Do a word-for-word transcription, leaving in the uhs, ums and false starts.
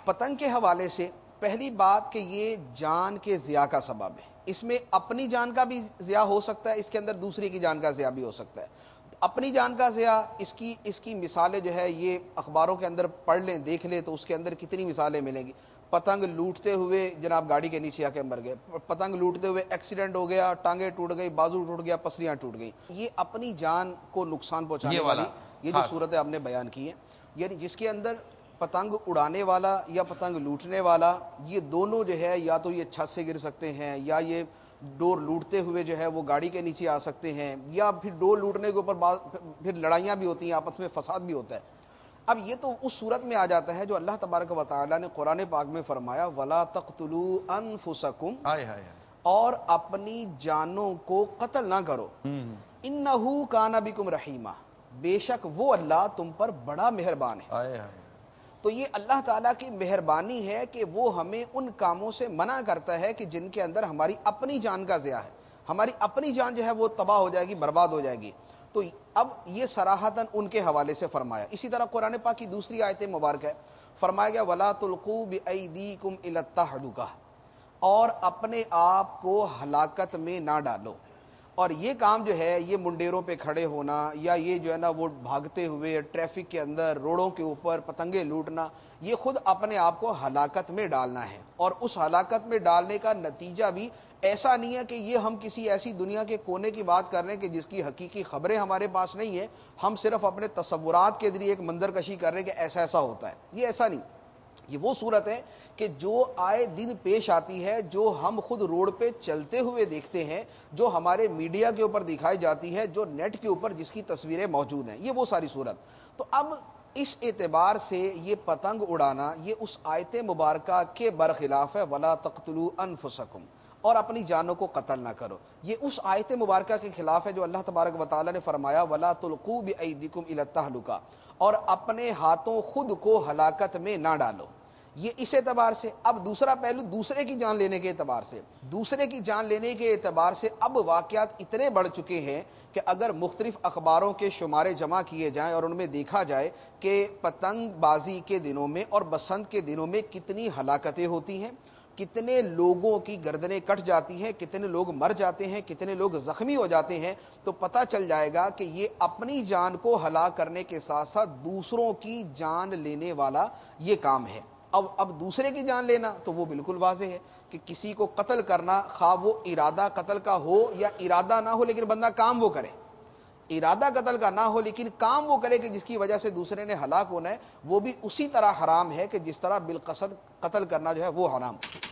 پتنگ کے حوالے سے پہلی بات کہ یہ جان کے ضیاء کا سبب ہے، اس میں اپنی جان کا بھی ضیاء ہو سکتا ہے، اس کے اندر دوسری کی جان کا ضیاء بھی ہو سکتا ہے۔ اپنی جان کا ضیاء اس کی اس کی مثالیں جو ہے یہ اخباروں کے اندر پڑھ لیں دیکھ لیں تو اس کے اندر کتنی مثالیں ملیں گی۔ پتنگ لوٹتے ہوئے جناب گاڑی کے نیچے آ کے مر گئے، پتنگ لوٹتے ہوئے ایکسیڈنٹ ہو گیا، ٹانگیں ٹوٹ گئی، بازو ٹوٹ گیا، پسلیاں ٹوٹ گئی۔ یہ اپنی جان کو نقصان پہنچانے والی یہ جو صورتیں آپ نے بیان کی ہیں، یعنی جس کے اندر پتنگ اڑانے والا یا پتنگ لوٹنے والا یہ دونوں جو ہے یا تو یہ چھت سے گر سکتے ہیں، یا یہ ڈور لوٹتے ہوئے جو ہے وہ گاڑی کے نیچے آ سکتے ہیں، یا پھر ڈور لوٹنے کے اوپر پھر لڑائیاں بھی ہوتی ہیں، آپس میں فساد بھی ہوتا ہے۔ اب یہ تو اس صورت میں آ جاتا ہے جو اللہ تبارک و تعالی نے قرآن پاک میں فرمایا وَلَا تَقْتُلُوا أَنفُسَكُمْ، اور اپنی جانوں کو قتل نہ کرو، إِنَّهُ كَانَ بِكُمْ رَحِيمًا، بے شک وہ اللہ تم پر بڑا مہربان ہے۔ تو یہ اللہ تعالیٰ کی مہربانی ہے کہ وہ ہمیں ان کاموں سے منع کرتا ہے کہ جن کے اندر ہماری اپنی جان کا ضیاء ہے، ہماری اپنی جان جو ہے وہ تباہ ہو جائے گی، برباد ہو جائے گی۔ تو اب یہ صراحتاً ان کے حوالے سے فرمایا۔ اسی طرح قرآن پاک کی دوسری آیت مبارکہ ہے، فرمایا گیا وَلَا تُلْقُوا بِأَيْدِيكُمْ إِلَى التَّهْلُكَةِ، اور اپنے آپ کو ہلاکت میں نہ ڈالو۔ اور یہ کام جو ہے یہ منڈیروں پہ کھڑے ہونا یا یہ جو ہے نا وہ بھاگتے ہوئے ٹریفک کے اندر روڈوں کے اوپر پتنگیں لوٹنا، یہ خود اپنے آپ کو ہلاکت میں ڈالنا ہے، اور اس ہلاکت میں ڈالنے کا نتیجہ بھی ایسا نہیں ہے کہ یہ ہم کسی ایسی دنیا کے کونے کی بات کر رہے ہیں کہ جس کی حقیقی خبریں ہمارے پاس نہیں ہیں، ہم صرف اپنے تصورات کے ذریعے ایک منظر کشی کر رہے ہیں کہ ایسا ایسا ہوتا ہے۔ یہ ایسا نہیں، یہ وہ صورت ہے کہ جو آئے دن پیش آتی ہے، جو ہم خود روڈ پہ چلتے ہوئے دیکھتے ہیں، جو ہمارے میڈیا کے اوپر دکھائی جاتی ہے، جو نیٹ کے اوپر جس کی تصویریں موجود ہیں، یہ وہ ساری صورت۔ تو اب اس اعتبار سے یہ پتنگ اڑانا یہ اس آیت مبارکہ کے برخلاف ہے، وَلَا تَقْتُلُوا أَنفُسَكُمْ، اور اپنی جانوں کو قتل نہ کرو۔ یہ اس آیت مبارکہ کے خلاف ہے جو اللہ تبارک و تعالی نے فرمایا وَلَا تُلْقُوا بِأَيْدِكُمْ إِلَى التَّهْلُكَةِ، اور اپنے ہاتھوں خود کو ہلاکت میں نہ ڈالو۔ یہ اس اعتبار سے۔ اب دوسرا پہلو دوسرے کی جان لینے کے اعتبار سے، دوسرے کی جان لینے کے اعتبار سے اب واقعات اتنے بڑھ چکے ہیں کہ اگر مختلف اخباروں کے شمارے جمع کیے جائیں اور ان میں دیکھا جائے کہ پتنگ بازی کے دنوں میں اور بسنت کے دنوں میں کتنی ہلاکتیں ہوتی ہیں، کتنے لوگوں کی گردنیں کٹ جاتی ہیں، کتنے لوگ مر جاتے ہیں، کتنے لوگ زخمی ہو جاتے ہیں، تو پتہ چل جائے گا کہ یہ اپنی جان کو ہلاک کرنے کے ساتھ ساتھ دوسروں کی جان لینے والا یہ کام ہے۔ اب اب دوسرے کی جان لینا تو وہ بالکل واضح ہے کہ کسی کو قتل کرنا، خواہ وہ ارادہ قتل کا ہو یا ارادہ نہ ہو لیکن بندہ کام وہ کرے، ارادہ قتل کا نہ ہو لیکن کام وہ کرے کہ جس کی وجہ سے دوسرے نے ہلاک ہونا ہے، وہ بھی اسی طرح حرام ہے کہ جس طرح بالقصد قتل کرنا جو ہے وہ حرام۔